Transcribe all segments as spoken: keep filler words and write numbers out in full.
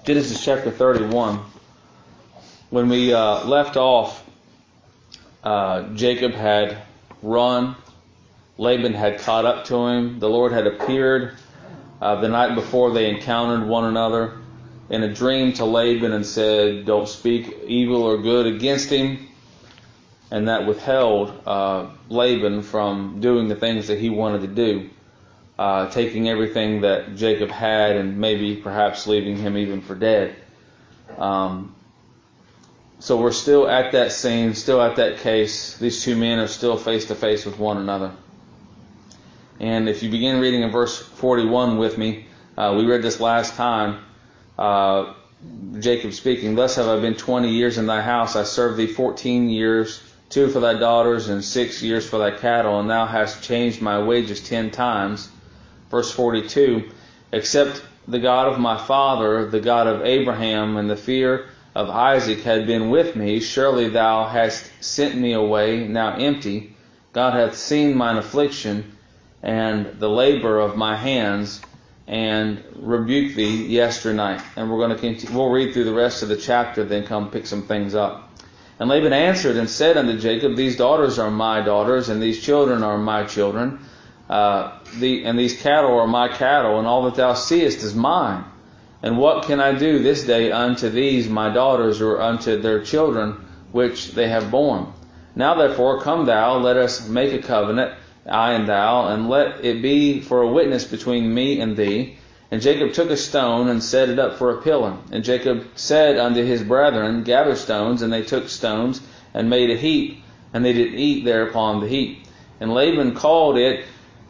Genesis chapter thirty-one. When we uh, left off, uh, Jacob had run. Laban had caught up to him. The Lord had appeared uh, the night before they encountered one another in a dream to Laban and said, "Don't speak evil or good against him." And that withheld uh, Laban from doing the things that he wanted to do, uh, taking everything that Jacob had and maybe perhaps leaving him even for dead. Um, so we're still at that scene, still at that case. These two men are still face to face with one another. And if you begin reading in verse forty-one with me, uh, we read this last time, uh, Jacob speaking, "Thus have I been twenty years in thy house. I served thee fourteen years, two for thy daughters, and six years for thy cattle, and thou hast changed my wages ten times. Verse forty-two, "Except the God of my father, the God of Abraham, and the fear of Isaac had been with me, surely thou hast sent me away now empty. God hath seen mine affliction and the labor of my hands, and rebuked thee yesternight." And we're going to continue, we'll read through the rest of the chapter, then come pick some things up. "And Laban answered and said unto Jacob, These daughters are my daughters, and these children are my children, uh, the, and these cattle are my cattle, and all that thou seest is mine. And what can I do this day unto these my daughters, or unto their children which they have borne? Now therefore come thou, let us make a covenant, I and thou, and let it be for a witness between me and thee." And Jacob took a stone and set it up for a pillar. And Jacob said unto his brethren, "Gather stones." And they took stones and made a heap, and they did eat thereupon the heap. And Laban called it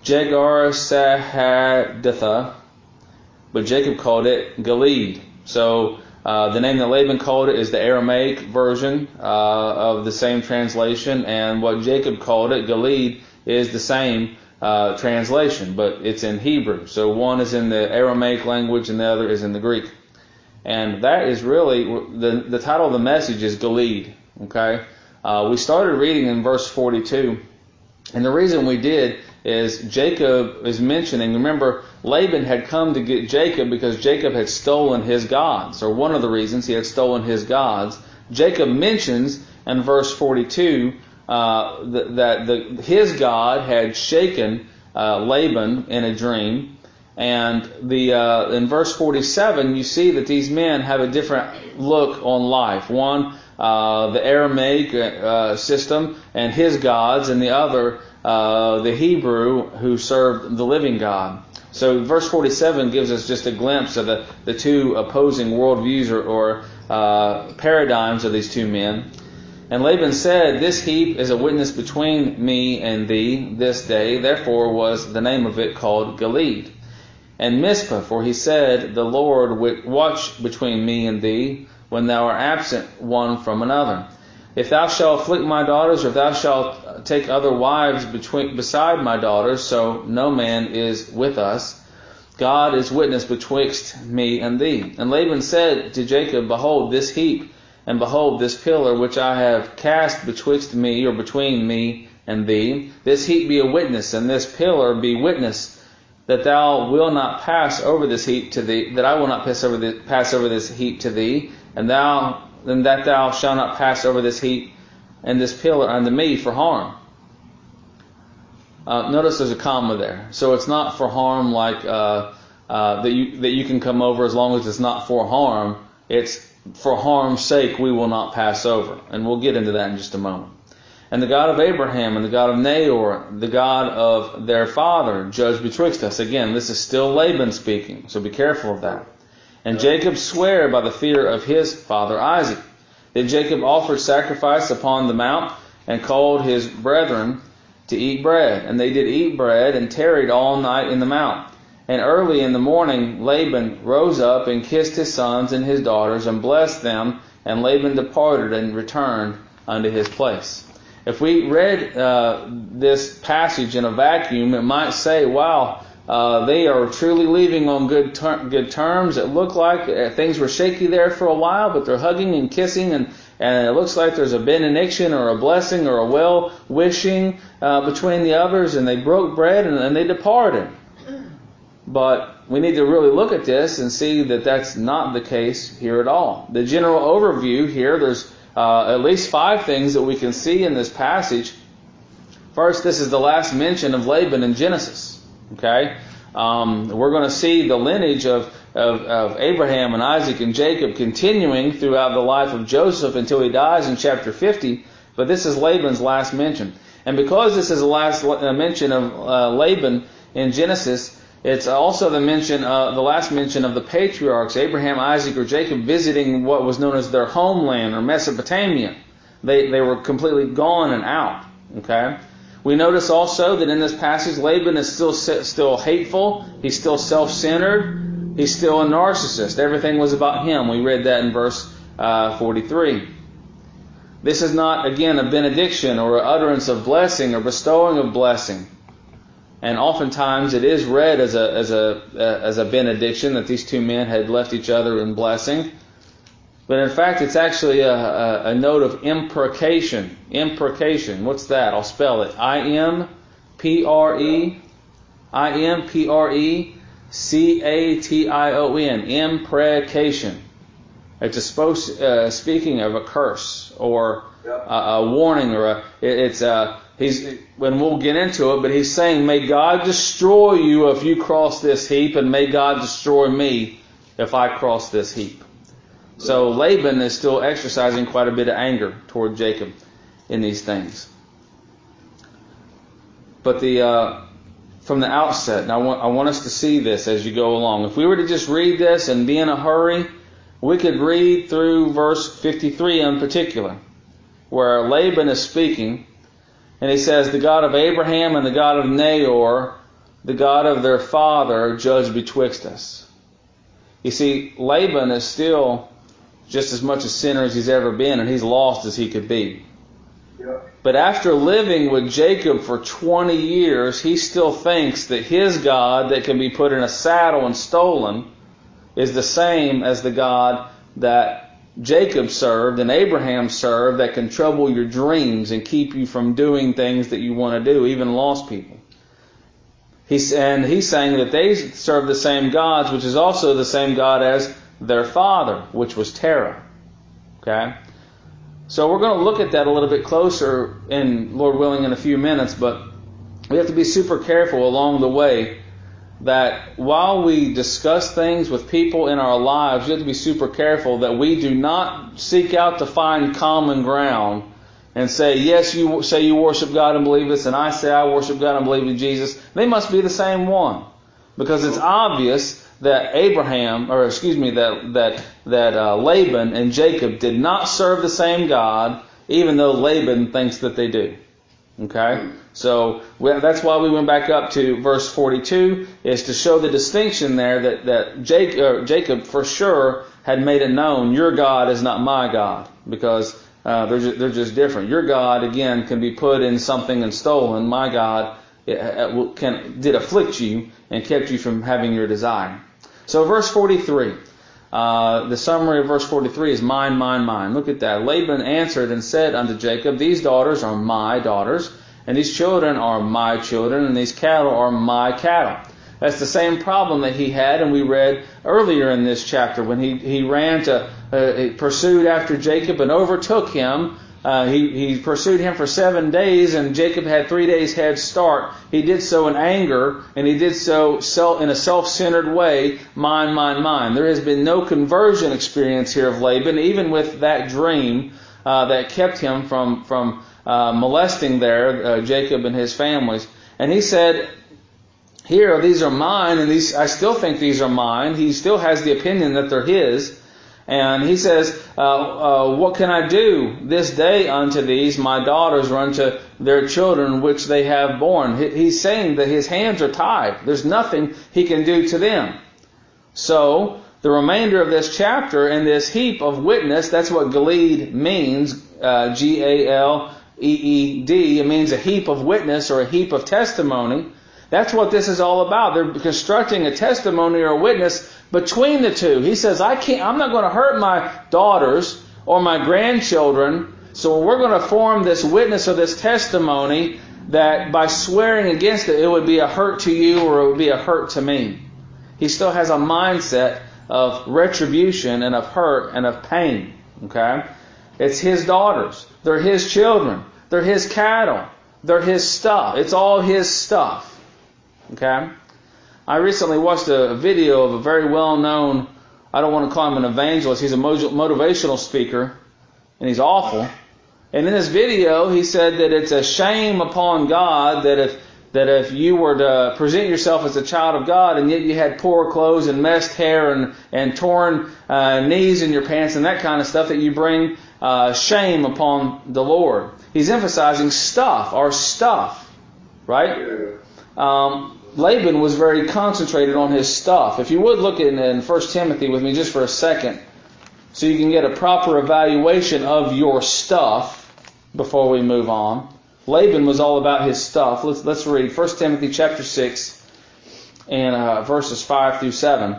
Jegar-sahadutha, but Jacob called it Gilead. So uh, the name that Laban called it is the Aramaic version uh, of the same translation, and what Jacob called it, Gilead, is the same uh, translation, but it's in Hebrew. So one is in the Aramaic language and the other is in the Greek. And that is really, the, the title of the message is Gilead. Okay, uh, we started reading in verse forty-two, and the reason we did is Jacob is mentioning, remember, Laban had come to get Jacob because Jacob had stolen his gods, or one of the reasons he had stolen his gods. Jacob mentions in verse forty-two uh, that, that the, his God had shaken uh, Laban in a dream. And the uh, in verse forty-seven, you see that these men have a different look on life. One, uh, the Aramaic uh, system and his gods, and the other, uh, the Hebrew, who served the living God. So verse forty-seven gives us just a glimpse of the, the two opposing worldviews or, or uh, paradigms of these two men. "And Laban said, This heap is a witness between me and thee this day. Therefore was the name of it called Gilead. And Mizpah, for he said, The Lord watch between me and thee, when thou art absent one from another. If thou shalt afflict my daughters, or if thou shalt take other wives between, beside my daughters, so no man is with us, God is witness betwixt me and thee. And Laban said to Jacob, Behold this heap, and behold this pillar which I have cast betwixt me, or between me and thee. This heap be a witness, and this pillar be witness, that thou wilt not pass over this heap to thee, that I will not pass over this, pass over this heap to thee, and thou, and that thou shalt not pass over this heap and this pillar unto me for harm." Uh, notice there's a comma there, so it's not for harm like uh, uh, that you that you can come over as long as it's not for harm. It's for harm's sake we will not pass over, and we'll get into that in just a moment. "And the God of Abraham and the God of Nahor, the God of their father, judge betwixt us." Again, this is still Laban speaking, so be careful of that. "And Jacob sware by the fear of his father Isaac. Then Jacob offered sacrifice upon the mount, and called his brethren to eat bread. And they did eat bread, and tarried all night in the mount. And early in the morning Laban rose up, and kissed his sons and his daughters, and blessed them. And Laban departed, and returned unto his place." If we read uh, this passage in a vacuum, it might say, wow, uh, they are truly leaving on good ter- good terms. It looked like uh, things were shaky there for a while, but they're hugging and kissing, and, and it looks like there's a benediction or a blessing or a well-wishing uh, between the others, and they broke bread and, and they departed. But we need to really look at this and see that that's not the case here at all. The general overview here, there's uh, at least five things that we can see in this passage. First, this is the last mention of Laban in Genesis. Okay, um, we're going to see the lineage of, of, of Abraham and Isaac and Jacob continuing throughout the life of Joseph until he dies in chapter fifty. But this is Laban's last mention. And because this is the last mention of uh, Laban in Genesis, it's also the mention, uh, the last mention of the patriarchs, Abraham, Isaac, or Jacob, visiting what was known as their homeland or Mesopotamia. They they were completely gone and out. Okay. We notice also that in this passage, Laban is still still hateful. He's still self-centered. He's still a narcissist. Everything was about him. We read that in verse uh, forty-three. This is not, again, a benediction or an utterance of blessing or bestowing of blessing. And oftentimes it is read as a as a as a benediction that these two men had left each other in blessing. But in fact, it's actually a, a, a note of imprecation. Imprecation. What's that? I'll spell it. I M P R E I M P R E C A T I O N. Imprecation. It's a supposed, uh, speaking of a curse or a, a warning, or a, it, it's a, he's, when we'll get into it, but he's saying, may God destroy you if you cross this heap, and may God destroy me if I cross this heap. So Laban is still exercising quite a bit of anger toward Jacob in these things. But the uh, from the outset, and I want, I want us to see this as you go along. If we were to just read this and be in a hurry, we could read through verse fifty-three in particular, where Laban is speaking, and he says, the God of Abraham and the God of Nahor, the God of their father, judge betwixt us. You see, Laban is still just as much a sinner as he's ever been, and he's lost as he could be. Yeah. But after living with Jacob for twenty years, he still thinks that his God that can be put in a saddle and stolen is the same as the God that Jacob served and Abraham served, that can trouble your dreams and keep you from doing things that you want to do, even lost people. He's, and he's saying that they serve the same gods, which is also the same God as their father, which was Terah. Okay? So we're going to look at that a little bit closer, in Lord willing, in a few minutes, but we have to be super careful along the way that while we discuss things with people in our lives, we have to be super careful that we do not seek out to find common ground and say, yes, you say you worship God and believe this, and I say I worship God and believe in Jesus. They must be the same one. Because it's obvious that Abraham, or excuse me, that that that uh, Laban and Jacob did not serve the same God, even though Laban thinks that they do. Okay? So we, that's why we went back up to verse forty-two, is to show the distinction there that, that Jacob, uh, Jacob for sure had made it known, your God is not my God, because uh, they're, just, they're just different. Your God, again, can be put in something and stolen. My God it, it can, did afflict you and kept you from having your desire. So verse forty-three, uh, the summary of verse forty-three is mine, mine, mine. Look at that. Laban answered and said unto Jacob, these daughters are my daughters, and these children are my children, and these cattle are my cattle. That's the same problem that he had, and we read earlier in this chapter when he, he ran to, uh, he pursued after Jacob and overtook him. Uh, he, he pursued him for seven days, and Jacob had three days head start. He did so in anger, and he did so self, in a self-centered way, mine, mine, mine. There has been no conversion experience here of Laban, even with that dream uh, that kept him from, from uh, molesting there, uh, Jacob and his families. And he said, here, these are mine, and these I still think these are mine. He still has the opinion that they're his. And he says, uh, uh, what can I do this day unto these, my daughters, or unto their children which they have borne? He's saying that his hands are tied. There's nothing he can do to them. So, the remainder of this chapter and this heap of witness, that's what Gilead means, uh, G A L E E D. It means a heap of witness or a heap of testimony. That's what this is all about. They're constructing a testimony or a witness between the two. He says, I can't, I'm not going to hurt my daughters or my grandchildren, so we're going to form this witness or this testimony that by swearing against it, it would be a hurt to you or it would be a hurt to me. He still has a mindset of retribution and of hurt and of pain. Okay? It's his daughters. They're his children. They're his cattle. They're his stuff. It's all his stuff. Okay? I recently watched a video of a very well-known, I don't want to call him an evangelist, he's a motivational speaker, and he's awful. And in this video, he said that it's a shame upon God that if that if you were to present yourself as a child of God and yet you had poor clothes and messed hair and, and torn uh, knees in your pants and that kind of stuff, that you bring uh, shame upon the Lord. He's emphasizing stuff, our stuff, right? Um, Laban was very concentrated on his stuff. If you would look in, in First Timothy with me just for a second, so you can get a proper evaluation of your stuff before we move on. Laban was all about his stuff. Let's let's read First Timothy chapter six and uh, verses five through seven.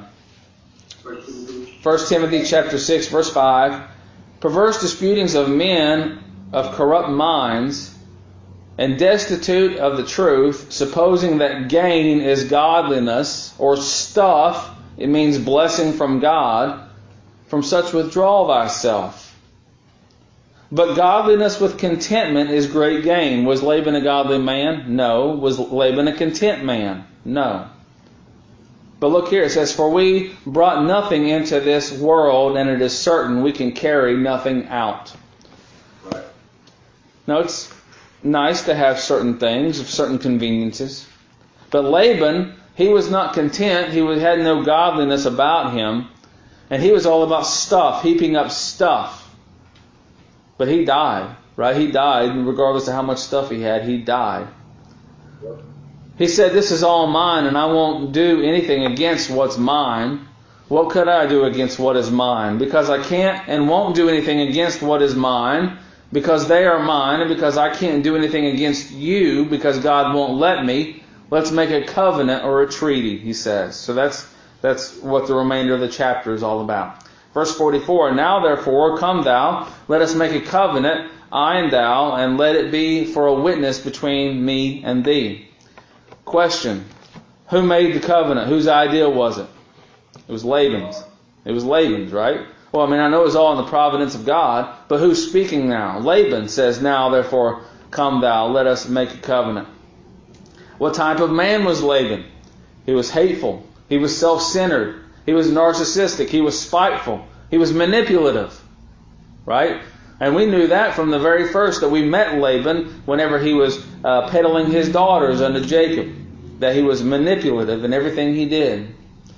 First Timothy chapter six verse five. Perverse disputings of men of corrupt minds, and destitute of the truth, supposing that gain is godliness, or stuff, it means blessing from God. From such withdraw thyself. But godliness with contentment is great gain. Was Laban a godly man? No. Was Laban a content man? No. But look here, it says, for we brought nothing into this world, and it is certain we can carry nothing out. Right. Now it's nice to have certain things, certain conveniences. But Laban, he was not content. He had no godliness about him. And he was all about stuff, heaping up stuff. But he died, right? He died, regardless of how much stuff he had, he died. He said, this is all mine, and I won't do anything against what's mine. What could I do against what is mine? Because I can't and won't do anything against what is mine, because they are mine, and because I can't do anything against you, because God won't let me, let's make a covenant or a treaty, he says. So that's that's what the remainder of the chapter is all about. Verse forty-four, now therefore come thou, let us make a covenant, I and thou, and let it be for a witness between me and thee. Question, who made the covenant? Whose idea was it? It was Laban's. It was Laban's, right? Well, I mean, I know it's all in the providence of God, but who's speaking now? Laban says, now therefore come thou, let us make a covenant. What type of man was Laban? He was hateful. He was self-centered. He was narcissistic. He was spiteful. He was manipulative. Right? And we knew that from the very first that we met Laban whenever he was uh, peddling his daughters unto Jacob. That he was manipulative in everything he did.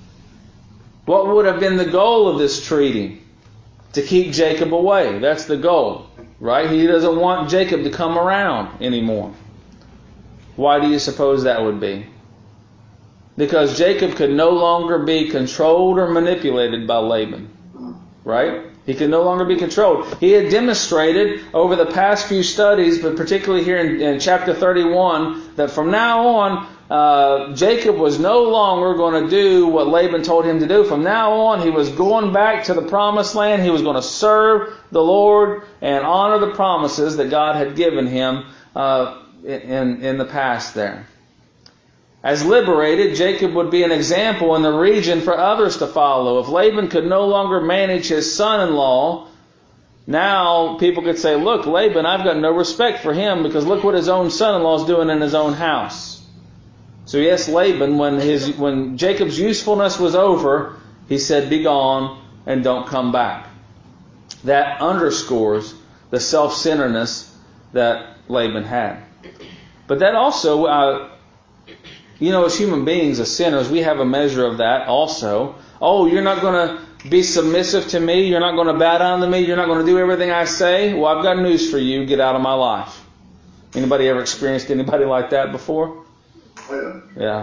What would have been the goal of this treaty? To keep Jacob away. That's the goal. Right? He doesn't want Jacob to come around anymore. Why do you suppose that would be? Because Jacob could no longer be controlled or manipulated by Laban. Right? He could no longer be controlled. He had demonstrated over the past few studies, but particularly here in, in chapter thirty-one, that from now on, uh, Jacob was no longer going to do what Laban told him to do. From now on, he was going back to the promised land. He was going to serve the Lord and honor the promises that God had given him uh, in, in the past there. As liberated, Jacob would be an example in the region for others to follow. If Laban could no longer manage his son-in-law, now people could say, look, Laban, I've got no respect for him because look what his own son-in-law is doing in his own house. So yes, Laban, when his when Jacob's usefulness was over, he said, be gone and don't come back. That underscores the self-centeredness that Laban had. But that also... Uh, You know, as human beings, as sinners, we have a measure of that also. Oh, you're not going to be submissive to me. You're not going to bow down to me. You're not going to do everything I say. Well, I've got news for you. Get out of my life. Anybody ever experienced anybody like that before? Yeah.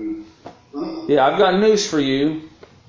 Yeah, I've got news for you.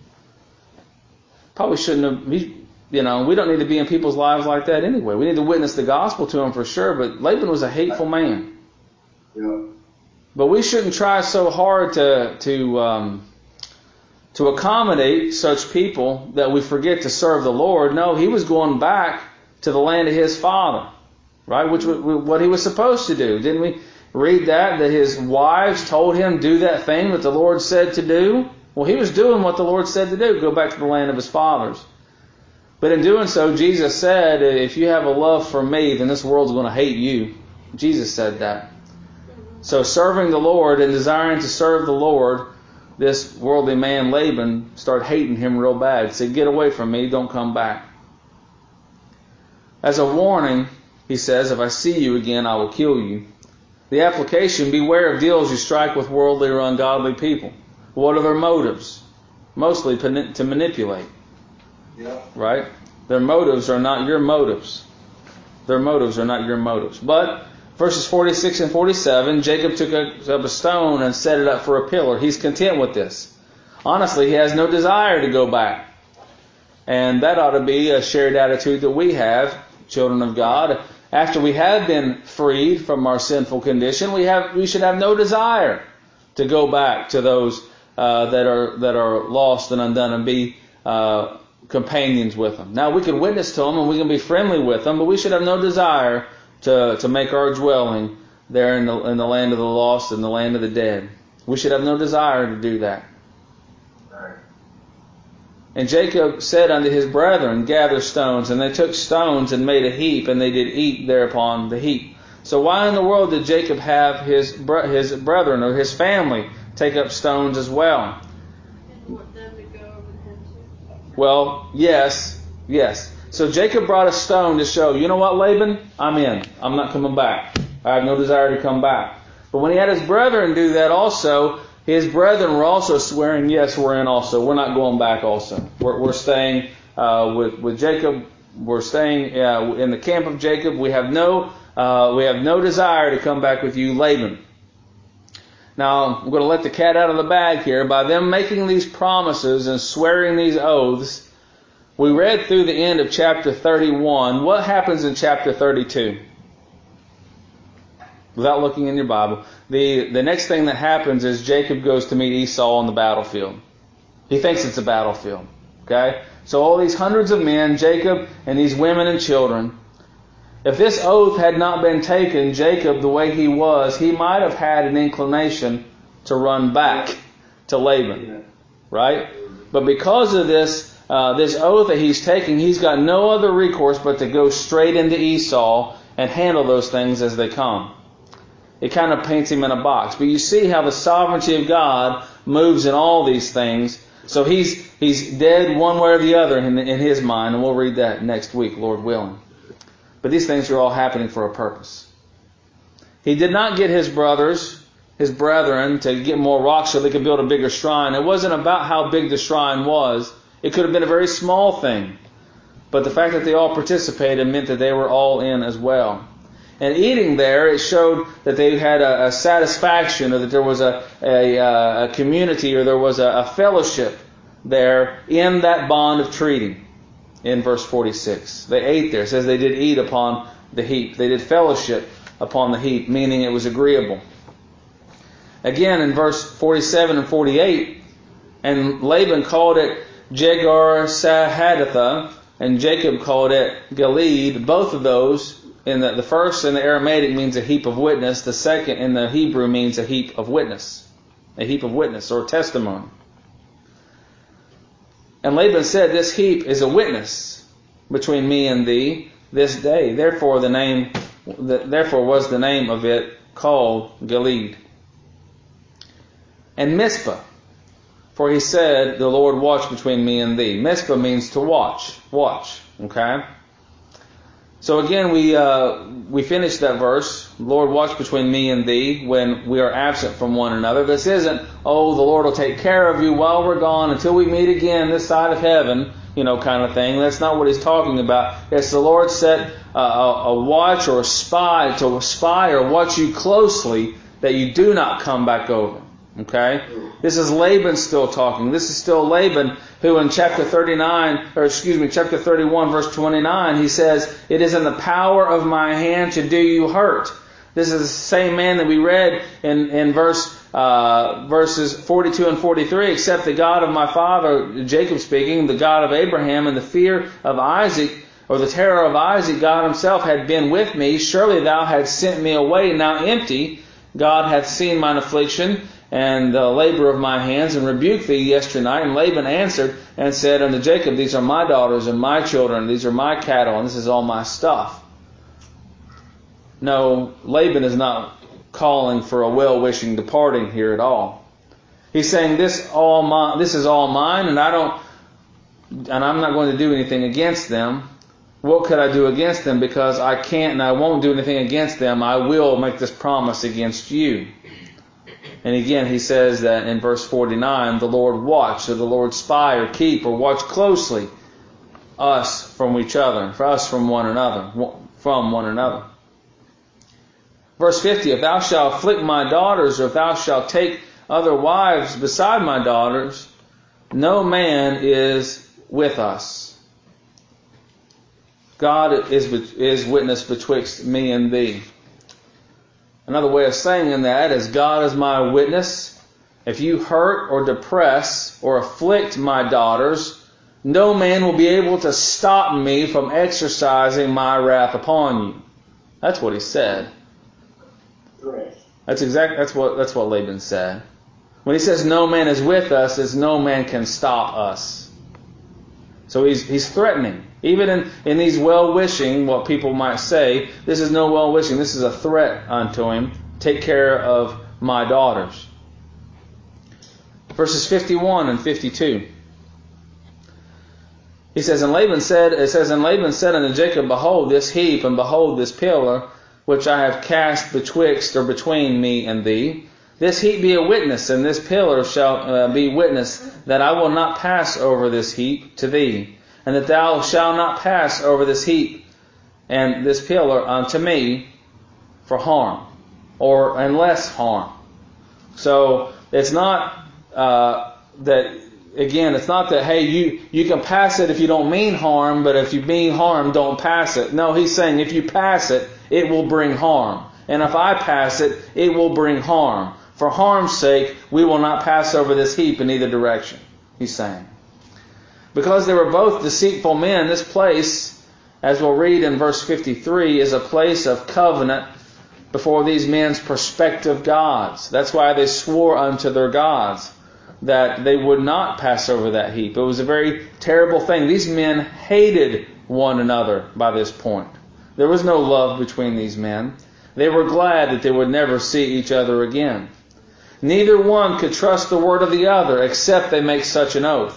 Probably shouldn't have, you know, we don't need to be in people's lives like that anyway. We need to witness the gospel to them for sure, but Laban was a hateful man. Yeah. But we shouldn't try so hard to to um, to accommodate such people that we forget to serve the Lord. No, he was going back to the land of his father, right? Which was what he was supposed to do. Didn't we read that? That his wives told him, do that thing that the Lord said to do. Well, he was doing what the Lord said to do, go back to the land of his fathers. But in doing so, Jesus said, if you have a love for me, then this world's going to hate you. Jesus said that. So serving the Lord and desiring to serve the Lord, this worldly man Laban started hating him real bad. He said, get away from me, don't come back. As a warning, he says, if I see you again, I will kill you. The application, beware of deals you strike with worldly or ungodly people. What are their motives? Mostly to manipulate. Yeah. Right? Their motives are not your motives. Their motives are not your motives. But verses forty-six and forty-seven, Jacob took up a stone and set it up for a pillar. He's content with this. Honestly, he has no desire to go back. And that ought to be a shared attitude that we have, children of God. After we have been freed from our sinful condition, we have we should have no desire to go back to those uh, that are that are lost and undone and be uh, companions with them. Now we can witness to them and we can be friendly with them, but we should have no desire to to make our dwelling there in the in the land of the lost and the land of the dead. We should have no desire to do that. And Jacob said unto his brethren, gather stones. And they took stones and made a heap, and they did eat thereupon the heap. So why in the world did Jacob have his his brethren or his family take up stones as well? Didn't want them to go over him too. Well, yes, yes. So Jacob brought a stone to show, you know what, Laban? I'm in. I'm not coming back. I have no desire to come back. But when he had his brethren do that also, his brethren were also swearing, yes, we're in also. We're not going back also. We're, we're staying uh, with, with Jacob. We're staying uh, in the camp of Jacob. We have no uh, we have no desire to come back with you, Laban. Now, I'm going to let the cat out of the bag here. By them making these promises and swearing these oaths, we read through the end of chapter thirty-one. What happens in chapter thirty-two? Without looking in your Bible, the, the next thing that happens is Jacob goes to meet Esau on the battlefield. He thinks it's a battlefield. Okay? So all these hundreds of men, Jacob and these women and children, if this oath had not been taken, Jacob, the way he was, he might have had an inclination to run back to Laban. Right? But because of this, uh, this oath that he's taking, he's got no other recourse but to go straight into Esau and handle those things as they come. It kind of paints him in a box. But you see how the sovereignty of God moves in all these things. So he's he's dead one way or the other in, in his mind. And we'll read that next week, Lord willing. But these things are all happening for a purpose. He did not get his brothers, his brethren, to get more rocks so they could build a bigger shrine. It wasn't about how big the shrine was. It could have been a very small thing. But the fact that they all participated meant that they were all in as well. And eating there, it showed that they had a, a satisfaction, or that there was a, a, a community, or there was a, a fellowship there in that bond of treaty. In verse forty-six, they ate there. It says they did eat upon the heap. They did fellowship upon the heap, meaning it was agreeable. Again, in verse forty-seven and forty-eight, and Laban called it Jegar-Sahadutha, and Jacob called it Gilead. Both of those, in the, the first in the Aramaic means a heap of witness. The second in the Hebrew means a heap of witness. A heap of witness or testimony. And Laban said, this heap is a witness between me and thee this day. Therefore the name, therefore was the name of it called Gilead. And Mizpah, for he said, the Lord watch between me and thee. Mizpah means to watch. Watch. Okay? So again, we uh, we finished that verse, Lord, watch between me and thee, when we are absent from one another. This isn't, oh, the Lord will take care of you while we're gone until we meet again this side of heaven, you know, kind of thing. That's not what he's talking about. It's the Lord set uh, a, a watch or a spy to spy or watch you closely that you do not come back over. Okay? This is Laban still talking. This is still Laban who in chapter thirty-nine, or excuse me, chapter thirty-one, verse twenty-nine, he says, it is in the power of my hand to do you hurt. This is the same man that we read in, in verse uh, verses forty-two and forty-three, except the God of my father, Jacob speaking, the God of Abraham, and the fear of Isaac, or the terror of Isaac, God himself had been with me. Surely thou hadst sent me away now empty. God hath seen mine affliction, and the labor of my hands, and rebuked thee yesternight. And Laban answered and said unto Jacob, These are my daughters and my children, these are my cattle, and this is all my stuff. No, Laban is not calling for a well-wishing departing here at all. He's saying this all my, this is all mine, and I don't, and I'm not going to do anything against them. What could I do against them? Because I can't and I won't do anything against them. I will make this promise against you. And again, he says that in verse forty-nine, the Lord watch, or the Lord spy, or keep, or watch closely us from each other, for us from one another, from one another. Verse fifty, if thou shalt afflict my daughters, or if thou shalt take other wives beside my daughters, no man is with us. God is, is witness betwixt me and thee. Another way of saying that is, God is my witness. If you hurt or depress or afflict my daughters, no man will be able to stop me from exercising my wrath upon you. That's what he said. That's exactly that's what that's what Laban said. When he says no man is with us, it's no man can stop us. So he's he's threatening. Even in, in these well-wishing, what people might say, this is no well-wishing, this is a threat unto him. Take care of my daughters. Verses fifty-one and fifty-two. He says, and Laban said, it says, and Laban said unto Jacob, Behold this heap, and behold this pillar, which I have cast betwixt or between me and thee. This heap be a witness, and this pillar shall uh, be witness, that I will not pass over this heap to thee, and that thou shalt not pass over this heap and this pillar unto me for harm, or unless harm. So it's not uh, that, again, it's not that, hey, you, you can pass it if you don't mean harm, but if you mean harm, don't pass it. No, he's saying if you pass it, it will bring harm. And if I pass it, it will bring harm. For harm's sake, we will not pass over this heap in either direction, he's saying. Because they were both deceitful men, this place, as we'll read in verse fifty-three, is a place of covenant before these men's prospective gods. That's why they swore unto their gods that they would not pass over that heap. It was a very terrible thing. These men hated one another by this point. There was no love between these men. They were glad that they would never see each other again. Neither one could trust the word of the other except they make such an oath.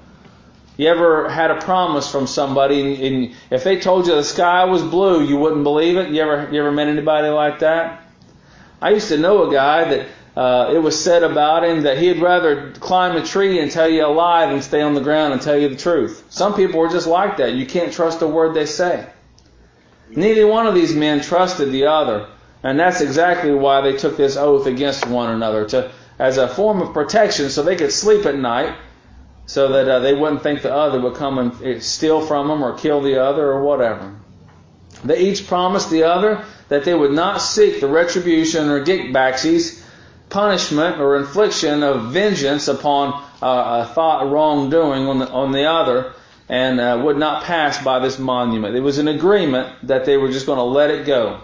You ever had a promise from somebody, and if they told you the sky was blue, you wouldn't believe it? You ever you ever met anybody like that? I used to know a guy that uh, it was said about him that he'd rather climb a tree and tell you a lie than stay on the ground and tell you the truth. Some people are just like that. You can't trust a word they say. Neither one of these men trusted the other, and that's exactly why they took this oath against one another, to as a form of protection, so they could sleep at night, so that uh, they wouldn't think the other would come and steal from them or kill the other or whatever. They each promised the other that they would not seek the retribution or gickbacksies, punishment or infliction of vengeance upon uh, a thought wrongdoing on the, on the other, and uh, would not pass by this monument. It was an agreement that they were just going to let it go.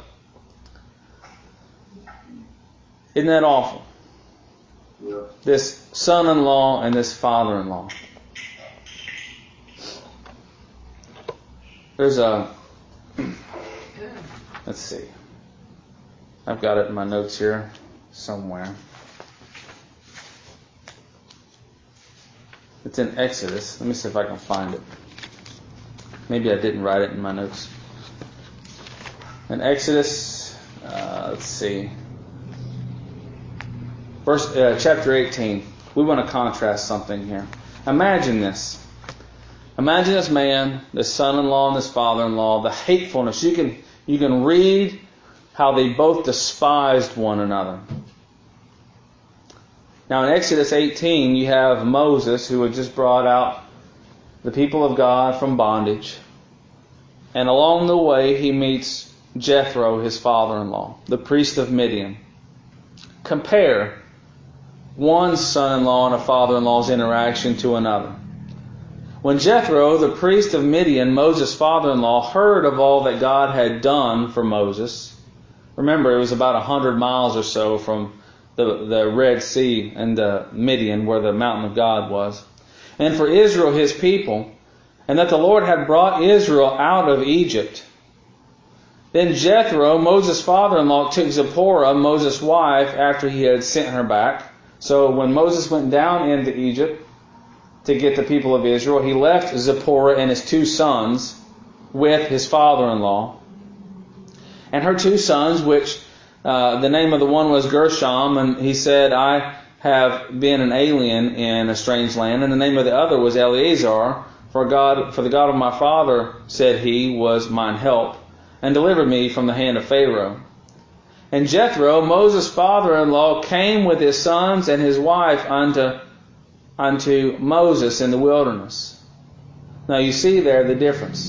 Isn't that awful? Yeah. This son-in-law and this father-in-law. There's a... Let's see. I've got it in my notes here somewhere. It's in Exodus. Let me see if I can find it. Maybe I didn't write it in my notes. In Exodus, uh, let's see. Verse, uh, chapter eighteen. We want to contrast something here. Imagine this. Imagine this man, this son-in-law and this father-in-law, the hatefulness. You can you can read how they both despised one another. Now in Exodus eighteen, you have Moses, who had just brought out the people of God from bondage. And along the way, he meets Jethro, his father-in-law, the priest of Midian. Compare one son-in-law and a father-in-law's interaction to another. When Jethro, the priest of Midian, Moses' father-in-law, heard of all that God had done for Moses, remember it was about a hundred miles or so from the, the Red Sea and the Midian, where the mountain of God was. And for Israel, his people, and that the Lord had brought Israel out of Egypt. Then Jethro, Moses' father-in-law, took Zipporah, Moses' wife, after he had sent her back. So when Moses went down into Egypt to get the people of Israel, he left Zipporah and his two sons with his father-in-law. And her two sons, which uh, the name of the one was Gershom, and he said, I have been an alien in a strange land. And the name of the other was Eleazar, for God, for the God of my father, said he, was mine help, and delivered me from the hand of Pharaoh. And Jethro, Moses' father-in-law, came with his sons and his wife unto, unto Moses in the wilderness. Now you see there the difference.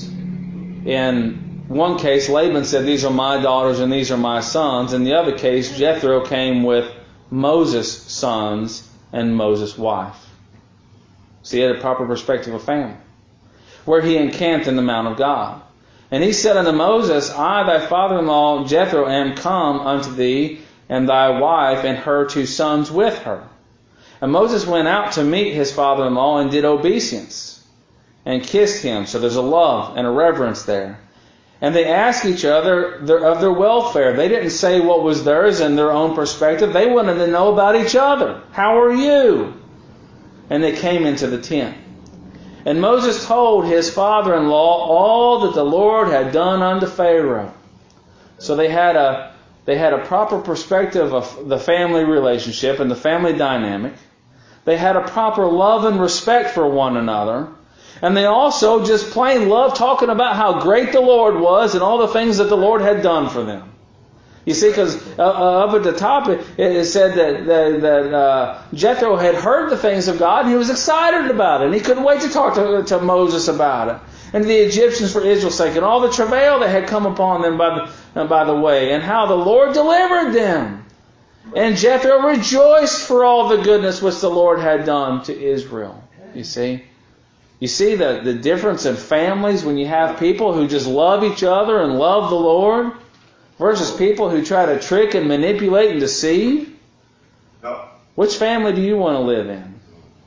In one case, Laban said, these are my daughters and these are my sons. In the other case, Jethro came with Moses' sons and Moses' wife. See, he had a proper perspective of family. Where he encamped in the Mount of God. And he said unto Moses, I, thy father-in-law Jethro, am come unto thee, and thy wife and her two sons with her. And Moses went out to meet his father-in-law and did obeisance and kissed him. So there's a love and a reverence there. And they asked each other of their welfare. They didn't say what was theirs in their own perspective. They wanted to know about each other. How are you? And they came into the tent. And Moses told his father-in-law all that the Lord had done unto Pharaoh. So they had a they had a proper perspective of the family relationship and the family dynamic. They had a proper love and respect for one another. And they also just plain loved talking about how great the Lord was and all the things that the Lord had done for them. You see, because uh, uh, up at the top it, it said that, that, that uh, Jethro had heard the things of God and he was excited about it. And he couldn't wait to talk to, to Moses about it. And the Egyptians for Israel's sake and all the travail that had come upon them by the, uh, by the way. And how the Lord delivered them. And Jethro rejoiced for all the goodness which the Lord had done to Israel. You see? You see the, the difference in families when you have people who just love each other and love the Lord versus people who try to trick and manipulate and deceive? No. Which family do you want to live in?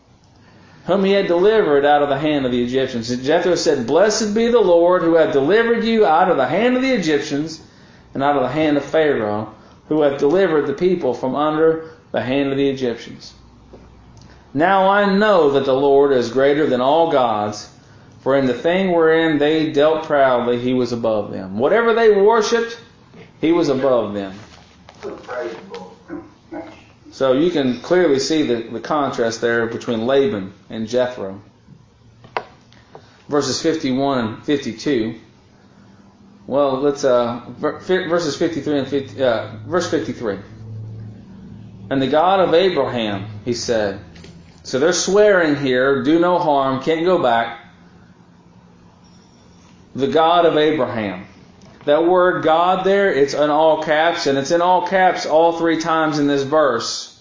Whom he had delivered out of the hand of the Egyptians. And Jethro said, Blessed be the Lord who hath delivered you out of the hand of the Egyptians and out of the hand of Pharaoh, who hath delivered the people from under the hand of the Egyptians. Now I know that the Lord is greater than all gods, for in the thing wherein they dealt proudly, he was above them. Whatever they worshipped, he was above them. So you can clearly see the, the contrast there between Laban and Jethro. Verses fifty-one and fifty-two. Well, let's uh, verses fifty-three and fifty, uh, verse fifty-three. And the God of Abraham, he said. So they're swearing here, do no harm, can't go back. The God of Abraham. That word God there, it's in all caps, and it's in all caps all three times in this verse.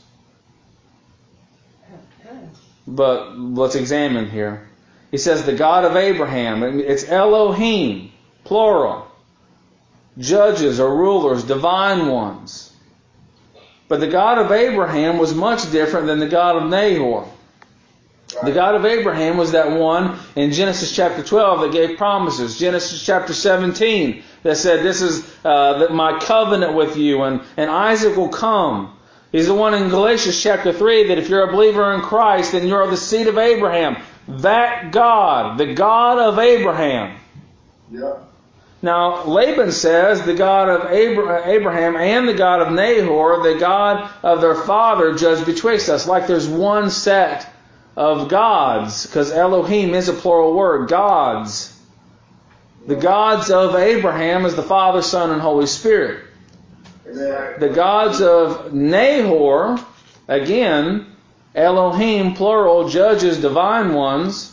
But let's examine here. He says the God of Abraham. It's Elohim, plural. Judges or rulers, divine ones. But the God of Abraham was much different than the God of Nahor. The God of Abraham was that one in Genesis chapter twelve that gave promises. Genesis chapter seventeen that said, this is uh, my covenant with you, and, and Isaac will come. He's the one in Galatians chapter three that if you're a believer in Christ, then you're of the seed of Abraham. That God, the God of Abraham. Yeah. Now, Laban says the God of Abraham and the God of Nahor, the God of their father, judge betwixt us. Like there's one set of gods, because Elohim is a plural word, gods. The gods of Abraham is the Father, Son, and Holy Spirit. The gods of Nahor, again, Elohim, plural, judges, divine ones.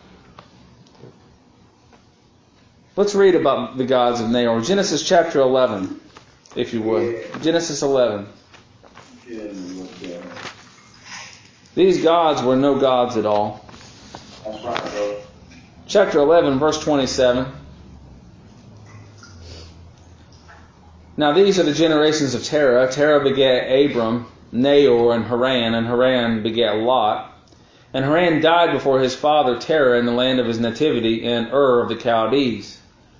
Let's read about the gods of Nahor. Genesis chapter eleven, if you would. Genesis eleven. These gods were no gods at all. Chapter eleven, verse twenty-seven. Now these are the generations of Terah. Terah begat Abram, Nahor and Haran, and Haran begat Lot. And Haran died before his father Terah in the land of his nativity in Ur of the Chaldees.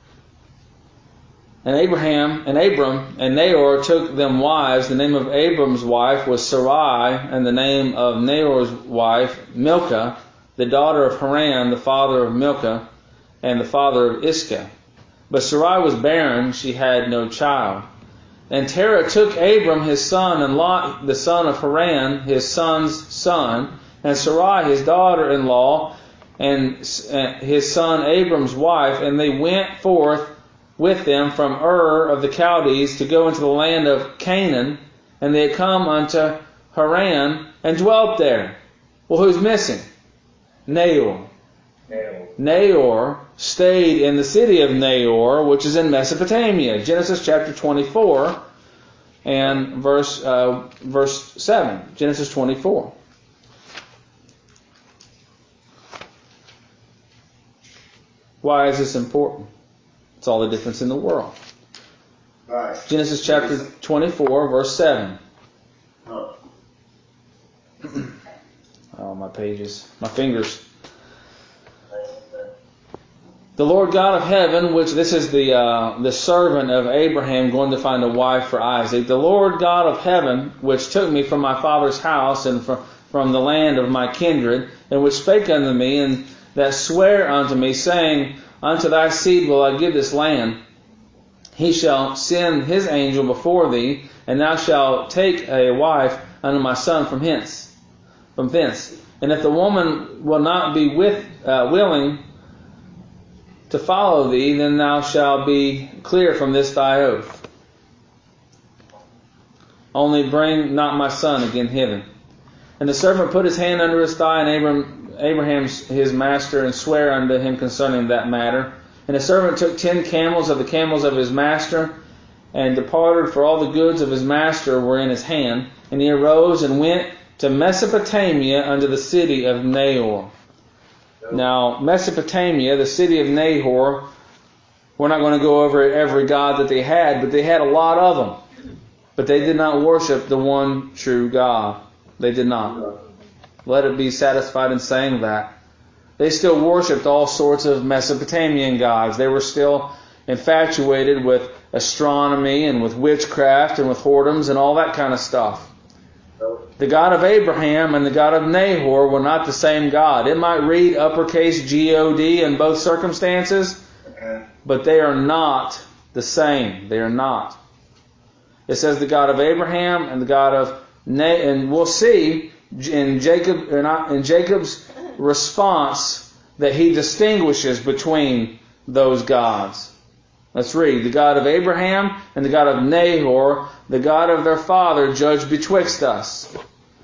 And Abraham and Abram and Nahor took them wives. The name of Abram's wife was Sarai, and the name of Nahor's wife Milcah, the daughter of Haran, the father of Milcah, and the father of Iscah. But Sarai was barren; she had no child. And Terah took Abram his son, and Lot the son of Haran his son's son, and Sarai his daughter-in-law, and his son Abram's wife, and they went forth with them from Ur of the Chaldees to go into the land of Canaan, and they had come unto Haran and dwelt there. Well, who's missing? Nahor. Nahor. Nahor stayed in the city of Nahor, which is in Mesopotamia. Genesis chapter twenty-four and verse uh, verse seven. Genesis twenty-four. Why is this important? It's all the difference in the world. Right. Genesis chapter twenty-four, verse seven. Oh. Oh, my pages, my fingers. The Lord God of heaven, which this is the uh, the servant of Abraham going to find a wife for Isaac. The Lord God of heaven, which took me from my father's house and from, from the land of my kindred, and which spake unto me, and that sware unto me, saying, Unto thy seed will I give this land. He shall send his angel before thee, and thou shalt take a wife unto my son from hence, from thence. And if the woman will not be with uh, willing to follow thee, then thou shalt be clear from this thy oath. Only bring not my son again hither. And the servant put his hand under his thigh, and Abram Abraham's his master, and sware unto him concerning that matter. And the servant took ten camels of the camels of his master, and departed, for all the goods of his master were in his hand. And he arose and went to Mesopotamia unto the city of Nahor. Now, Mesopotamia, the city of Nahor, we're not going to go over every god that they had, but they had a lot of them. But they did not worship the one true God. They did not. Let it be satisfied in saying that. They still worshipped all sorts of Mesopotamian gods. They were still infatuated with astronomy and with witchcraft and with whoredoms and all that kind of stuff. The God of Abraham and the God of Nahor were not the same God. It might read uppercase G O D in both circumstances, but they are not the same. They are not. It says the God of Abraham and the God of Nahor, and we'll see in Jacob in Jacob's response that he distinguishes between those gods. Let's read. The God of Abraham and the God of Nahor, the God of their father, judge betwixt us.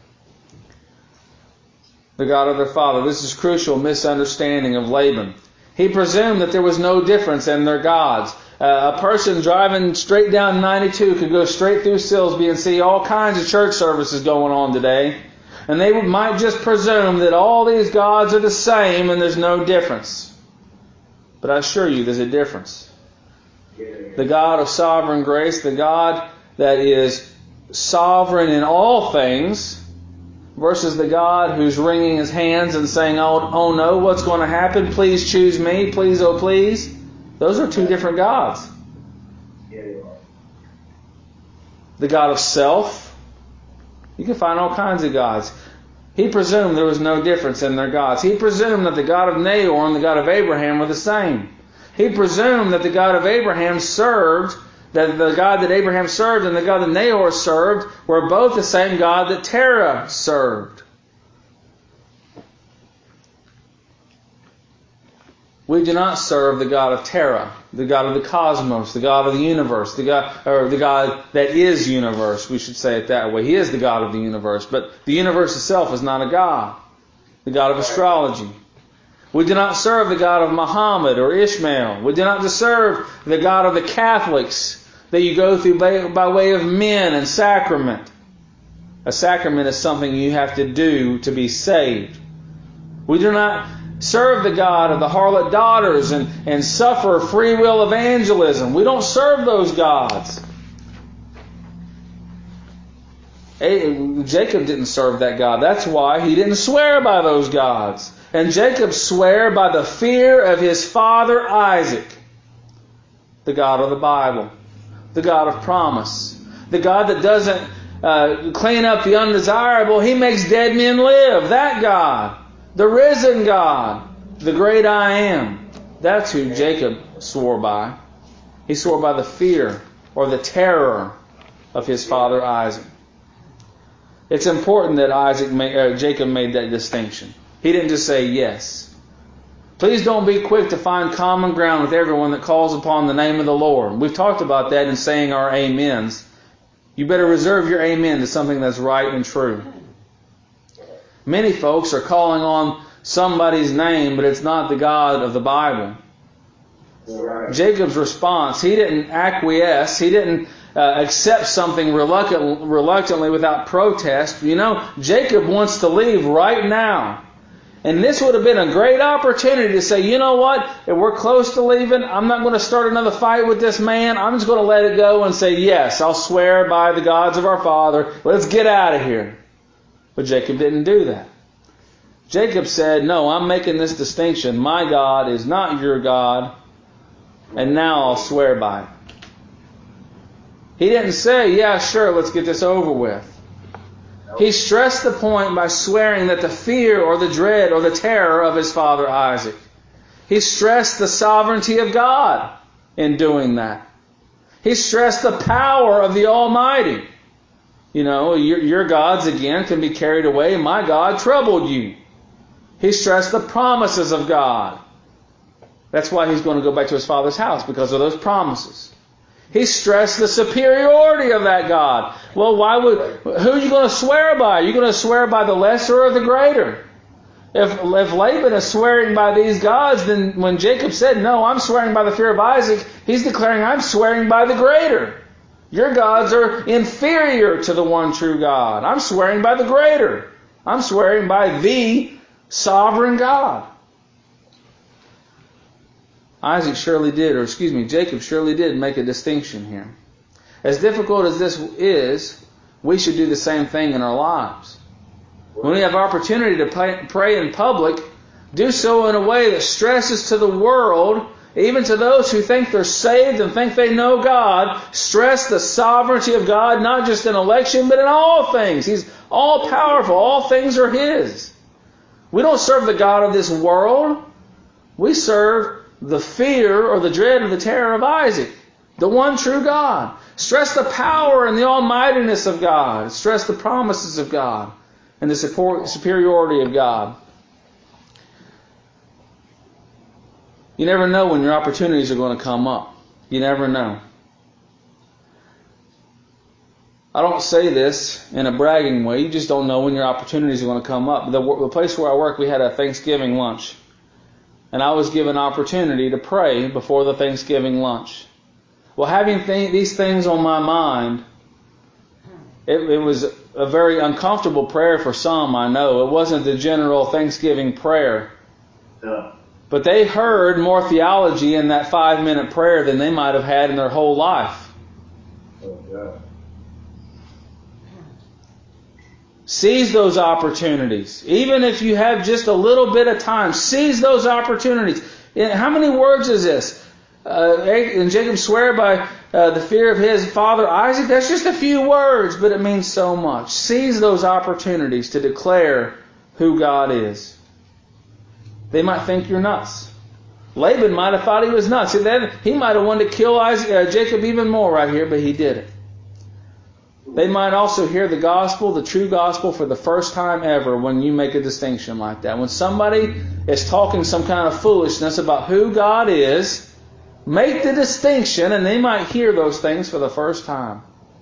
The God of their father. This is crucial misunderstanding of Laban. He presumed that there was no difference in their gods. Uh, a person driving straight down ninety-two could go straight through Silsbee and see all kinds of church services going on today. And they might just presume that all these gods are the same and there's no difference. But I assure you there's a difference. The God of sovereign grace, the God that is sovereign in all things, versus the God who's wringing his hands and saying, oh, oh no, what's going to happen? Please choose me. Please, oh please. Those are two different gods. The God of self. You can find all kinds of gods. He presumed there was no difference in their gods. He presumed that the God of Nahor and the God of Abraham were the same. He presumed that the God of Abraham served, that the God that Abraham served and the God that Nahor served were both the same God that Terah served. We do not serve the God of Terah, the God of the cosmos, the God of the universe, the God, or the God that is universe. We should say it that way. He is the God of the universe, but the universe itself is not a God. The God of astrology. We do not serve the God of Muhammad or Ishmael. We do not serve the God of the Catholics that you go through by, by way of men and sacrament. A sacrament is something you have to do to be saved. We do not serve the God of the harlot daughters and, and suffer free will evangelism. We don't serve those gods. Jacob didn't serve that God. That's why he didn't swear by those gods. And Jacob swore by the fear of his father Isaac, the God of the Bible, the God of promise, the God that doesn't uh, clean up the undesirable. He makes dead men live. That God, the risen God, the great I am. That's who Jacob swore by. He swore by the fear or the terror of his father Isaac. It's important that Isaac, made, uh, Jacob made that distinction. He didn't just say yes. Please don't be quick to find common ground with everyone that calls upon the name of the Lord. We've talked about that in saying our amens. You better reserve your amen to something that's right and true. Many folks are calling on somebody's name, but it's not the God of the Bible. Right. Jacob's response, he didn't acquiesce. He didn't uh, accept something reluctant, reluctantly without protest. You know, Jacob wants to leave right now. And this would have been a great opportunity to say, you know what, if we're close to leaving, I'm not going to start another fight with this man. I'm just going to let it go and say, yes, I'll swear by the gods of our father. Let's get out of here. But Jacob didn't do that. Jacob said, no, I'm making this distinction. My God is not your God. And now I'll swear by it. He didn't say, yeah, sure, let's get this over with. He stressed the point by swearing that the fear or the dread or the terror of his father Isaac. He stressed the sovereignty of God in doing that. He stressed the power of the Almighty. You know, your, your gods again can be carried away. My God troubled you. He stressed the promises of God. That's why he's going to go back to his father's house, because of those promises. He stressed the superiority of that God. Well, why would, who are you going to swear by? Are you going to swear by the lesser or the greater? If, if Laban is swearing by these gods, then when Jacob said, no, I'm swearing by the fear of Isaac, he's declaring, I'm swearing by the greater. Your gods are inferior to the one true God. I'm swearing by the greater. I'm swearing by the sovereign God. Isaac surely did, or excuse me, Jacob surely did make a distinction here. As difficult as this is, we should do the same thing in our lives. When we have opportunity to pray in public, do so in a way that stresses to the world, even to those who think they're saved and think they know God, stress the sovereignty of God, not just in election, but in all things. He's all powerful. All things are His. We don't serve the God of this world. We serve the fear or the dread or the terror of Isaac, the one true God. Stress the power and the almightiness of God. Stress the promises of God and the superiority of God. You never know when your opportunities are going to come up. You never know. I don't say this in a bragging way. You just don't know when your opportunities are going to come up. The, the place where I work, we had a Thanksgiving lunch. And I was given opportunity to pray before the Thanksgiving lunch. Well, having th- these things on my mind, it, it was a very uncomfortable prayer for some, I know. It wasn't the general Thanksgiving prayer. Yeah. But they heard more theology in that five-minute prayer than they might have had in their whole life. Oh, yeah. Seize those opportunities. Even if you have just a little bit of time, seize those opportunities. How many words is this? Uh, and Jacob swear by uh, the fear of his father Isaac. That's just a few words, but it means so much. Seize those opportunities to declare who God is. They might think you're nuts. Laban might have thought he was nuts. And then he might have wanted to kill Isaac, uh, Jacob even more right here, but he didn't. They might also hear the gospel, the true gospel, for the first time ever when you make a distinction like that. When somebody is talking some kind of foolishness about who God is, make the distinction and they might hear those things for the first time.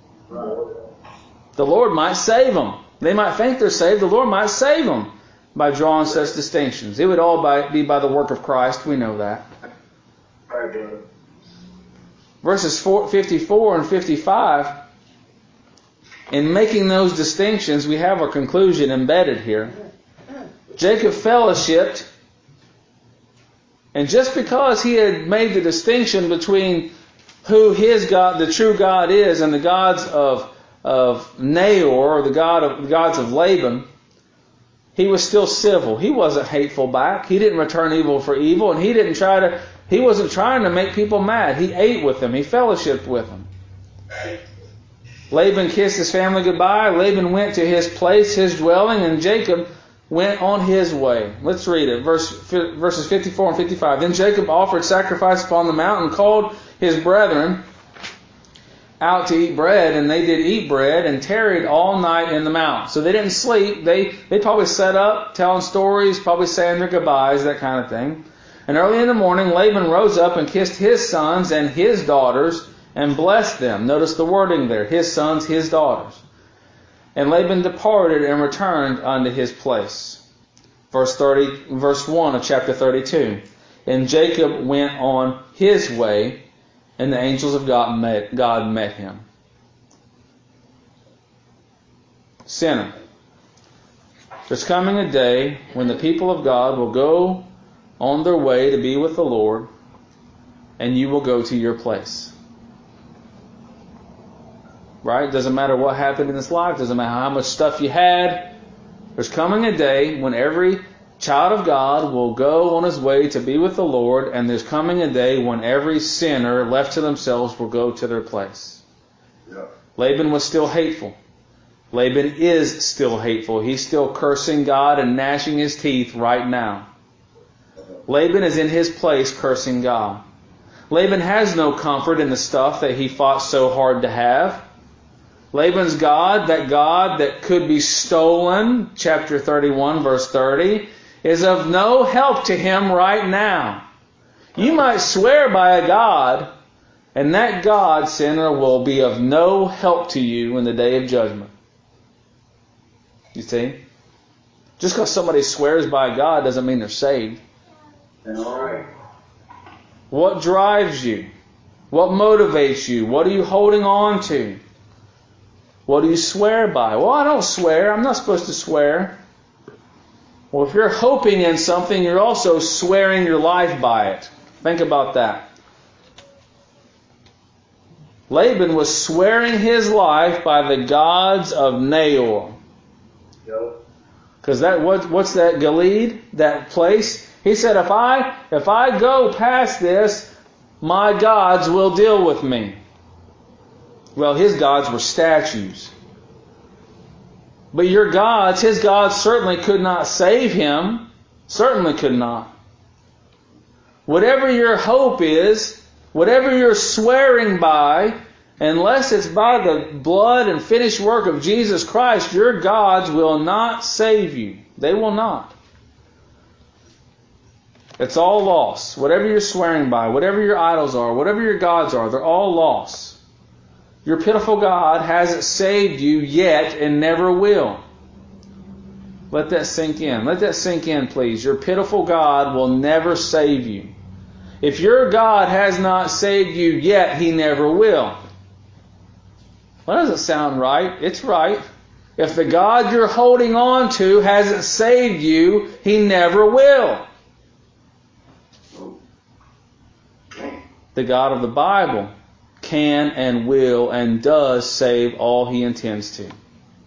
The Lord might save them. They might think they're saved. The Lord might save them by drawing such distinctions. It would all by, be by the work of Christ. We know that. Verses fifty-four and fifty-five, in making those distinctions, we have our conclusion embedded here. Jacob fellowshipped, and just because he had made the distinction between who his God, the true God is, and the gods of of Nahor, or the god of the gods of Laban, he was still civil. He wasn't hateful back. He didn't return evil for evil, and he didn't try to. He wasn't trying to make people mad. He ate with them. He fellowshiped with them. Laban kissed his family goodbye. Laban went to his place, his dwelling, and Jacob went on his way. Let's read it. Verse, verses fifty-four and fifty-five. Then Jacob offered sacrifice upon the mountain, called his brethren out to eat bread, and they did eat bread and tarried all night in the mount. So they didn't sleep. They they probably sat up, telling stories, probably saying their goodbyes, that kind of thing. And early in the morning, Laban rose up and kissed his sons and his daughters and blessed them. Notice the wording there. His sons, his daughters. And Laban departed and returned unto his place. Verse thirty, verse one of chapter thirty-two. And Jacob went on his way, and the angels of God met, God met him. Sinner, there's coming a day when the people of God will go on their way to be with the Lord, and you will go to your place. Right? Doesn't matter what happened in this life. Doesn't matter how much stuff you had. There's coming a day when every child of God will go on his way to be with the Lord, and there's coming a day when every sinner left to themselves will go to their place. Yeah. Laban was still hateful. Laban is still hateful. He's still cursing God and gnashing his teeth right now. Laban is in his place cursing God. Laban has no comfort in the stuff that he fought so hard to have. Laban's God, that God that could be stolen, chapter thirty-one, verse thirty, is of no help to him right now. You might swear by a God, and that God, sinner, will be of no help to you in the day of judgment. You see? Just because somebody swears by God doesn't mean they're saved. All right. What drives you? What motivates you? What are you holding on to? What do you swear by? Well, I don't swear. I'm not supposed to swear. Well, if you're hoping in something, you're also swearing your life by it. Think about that. Laban was swearing his life by the gods of Nahor. Because that what, what's that Gilead? That place? He said, if I if I go past this, my gods will deal with me. Well, his gods were statues. But your gods, his gods certainly could not save him. Certainly could not. Whatever your hope is, whatever you're swearing by, unless it's by the blood and finished work of Jesus Christ, your gods will not save you. They will not. It's all loss. Whatever you're swearing by, whatever your idols are, whatever your gods are, they're all loss. Your pitiful God hasn't saved you yet and never will. Let that sink in. Let that sink in, please. Your pitiful God will never save you. If your God has not saved you yet, He never will. Well, that doesn't sound right. It's right. If the God you're holding on to hasn't saved you, He never will. The God of the Bible can and will and does save all He intends to.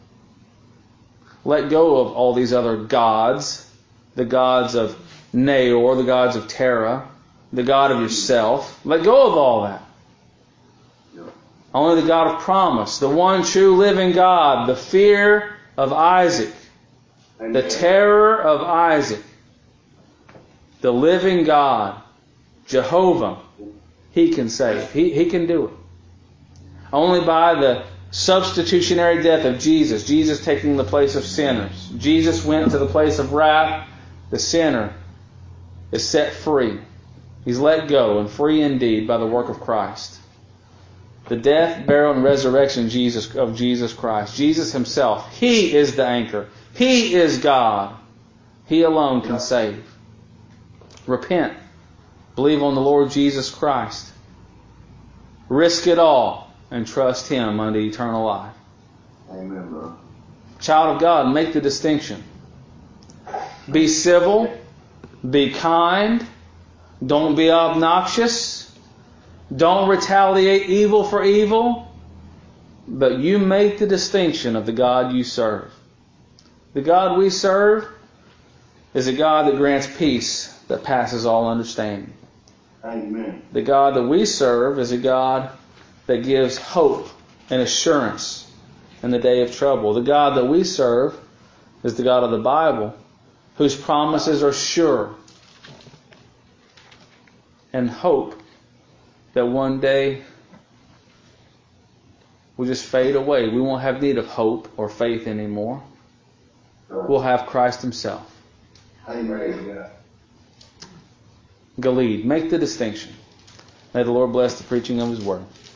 Let go of all these other gods, the gods of Nahor, the gods of Terah, the God of yourself. Let go of all that. Only the God of promise, the one true living God, the fear of Isaac, the terror of Isaac, the living God, Jehovah. He can save. He, he can do it. Only by the substitutionary death of Jesus, Jesus taking the place of sinners. Jesus went to the place of wrath. The sinner is set free. He's let go and free indeed by the work of Christ. The death, burial, and resurrection Jesus, of Jesus Christ. Jesus Himself. He is the anchor. He is God. He alone can save. Repent. Believe on the Lord Jesus Christ. Risk it all and trust Him unto eternal life. Amen, bro. Child of God, make the distinction. Be civil. Be kind. Don't be obnoxious. Don't retaliate evil for evil. But you make the distinction of the God you serve. The God we serve is a God that grants peace that passes all understanding. Amen. The God that we serve is a God that gives hope and assurance in the day of trouble. The God that we serve is the God of the Bible, whose promises are sure, and hope that one day will just fade away. We won't have need of hope or faith anymore. We'll have Christ Himself. Amen. Gilead, make the distinction. May the Lord bless the preaching of His Word.